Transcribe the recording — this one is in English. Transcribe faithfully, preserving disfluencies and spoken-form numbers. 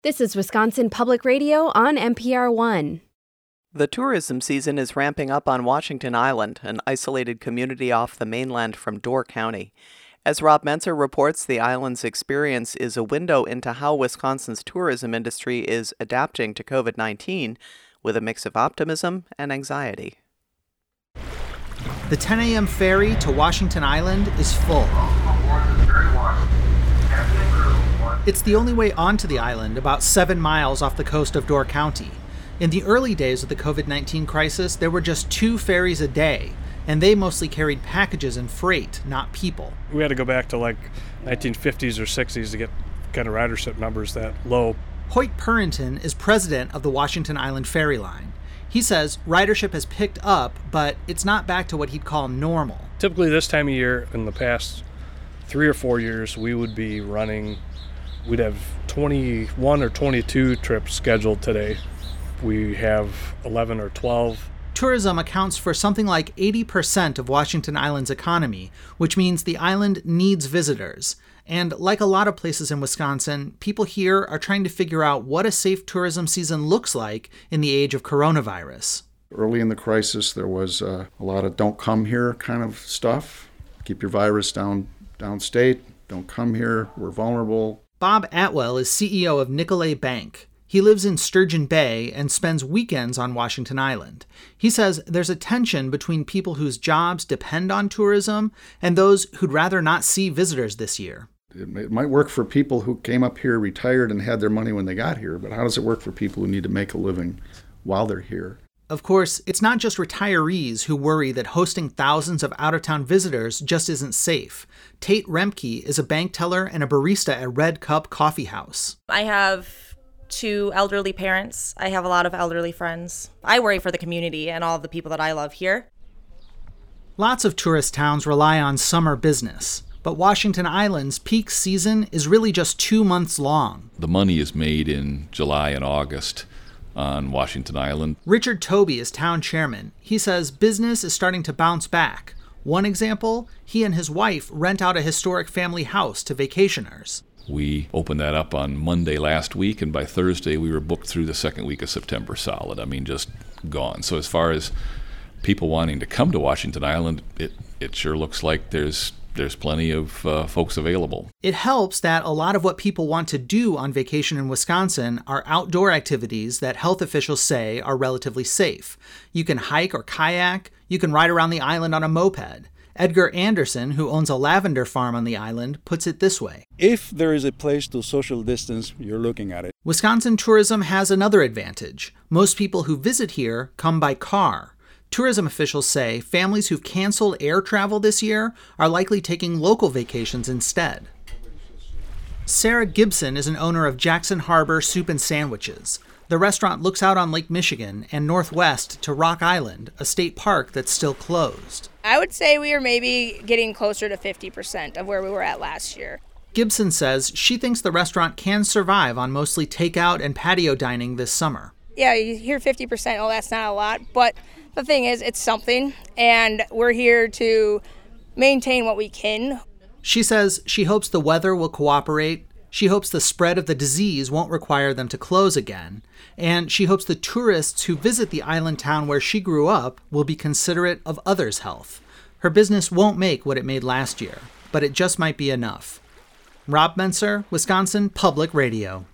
This is Wisconsin Public Radio on N P R one. The tourism season is ramping up on Washington Island, an isolated community off the mainland from Door County. As Rob Menser reports, the island's experience is a window into how Wisconsin's tourism industry is adapting to covid nineteen with a mix of optimism and anxiety. The ten a.m. ferry to Washington Island is full. It's the only way onto the island, about seven miles off the coast of Door County. In the early days of the covid nineteen crisis, there were just two ferries a day, and they mostly carried packages and freight, not people. We had to go back to like nineteen fifties or sixties to get kind of ridership numbers that low. Hoyt Purinton is president of the Washington Island Ferry Line. He says ridership has picked up, but it's not back to what he'd call normal. Typically this time of year, in the past three or four years, we would be running, we'd have twenty-one or twenty-two trips scheduled today. We have eleven or twelve. Tourism accounts for something like eighty percent of Washington Island's economy, which means the island needs visitors. And like a lot of places in Wisconsin, people here are trying to figure out what a safe tourism season looks like in the age of coronavirus. Early in the crisis, there was uh, a lot of don't come here kind of stuff. Keep your virus down downstate. Don't come here. We're vulnerable. Bob Atwell is C E O of Nicolet Bank. He lives in Sturgeon Bay and spends weekends on Washington Island. He says there's a tension between people whose jobs depend on tourism and those who'd rather not see visitors this year. It might work for people who came up here, retired, and had their money when they got here, but how does it work for people who need to make a living while they're here? Of course, it's not just retirees who worry that hosting thousands of out-of-town visitors just isn't safe. Tate Remke is a bank teller and a barista at Red Cup Coffee House. I have two elderly parents. I have a lot of elderly friends. I worry for the community and all of the people that I love here. Lots of tourist towns rely on summer business, but Washington Island's peak season is really just two months long. The money is made in July and August on Washington Island. Richard Toby is town chairman. He says business is starting to bounce back. One example, he and his wife rent out a historic family house to vacationers. We opened that up on Monday last week, and by Thursday we were booked through the second week of September solid. I mean, just gone. So as far as people wanting to come to Washington Island, it, it sure looks like there's there's plenty of uh, folks available. It helps that a lot of what people want to do on vacation in Wisconsin are outdoor activities that health officials say are relatively safe. You can hike or kayak, you can ride around the island on a moped. Edgar Anderson, who owns a lavender farm on the island, puts it this way. If there is a place to social distance, you're looking at it. Wisconsin tourism has another advantage. Most people who visit here come by car. Tourism officials say families who've canceled air travel this year are likely taking local vacations instead. Sarah Gibson is an owner of Jackson Harbor Soup and Sandwiches. The restaurant looks out on Lake Michigan and northwest to Rock Island, a state park that's still closed. I would say we are maybe getting closer to fifty percent of where we were at last year. Gibson says she thinks the restaurant can survive on mostly takeout and patio dining this summer. Yeah, you hear fifty percent, oh, that's not a lot, but the thing is, it's something, and we're here to maintain what we can. She says she hopes the weather will cooperate. She hopes the spread of the disease won't require them to close again. And she hopes the tourists who visit the island town where she grew up will be considerate of others' health. Her business won't make what it made last year, but it just might be enough. Rob Menser, Wisconsin Public Radio.